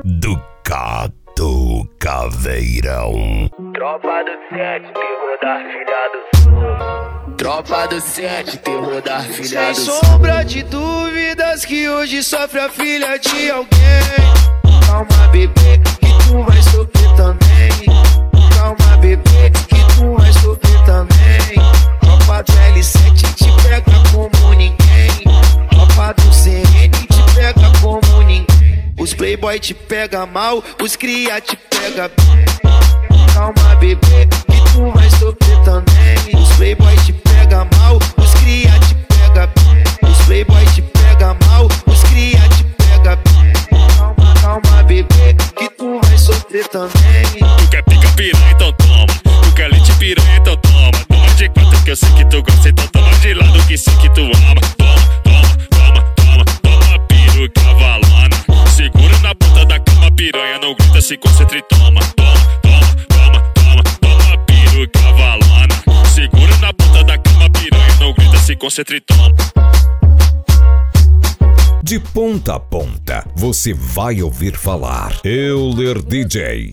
do Cato Caveirão. Tropa do 7, terror da filha do sul. Tropa do 7, terror da filha do sul. Sem sombra de dúvidas que hoje sofre a filha de alguém. Calma, bebê, que tu vai sofrer também. Calma, bebê, que tu vai sofrer também. Tropa do L7 te pega como ninguém. Tropa do CN te pega como ninguém. Os playboy te pega mal, os cria te pega bem. Calma, bebê, que tu vai sofrer também. Os playboy te pega mal, os cria te pega bem. Os playboy te pega mal, os cria te pega bem. Calma, calma, bebê, que tu vai sofrer também. Tu quer pica piranha, então toma. Tu quer leite piranha, então toma. Toma de quatro que eu sei que tu gosta, então toma de lado que sei que tu ama. Toma, piruca valona. Segura na ponta da cama, piranha, não grita, se concentra e toma. Toma, piruca valona. Segura na ponta da cama, piranha, não grita, se concentra e toma. De ponta a ponta, você vai ouvir falar Euler DJ.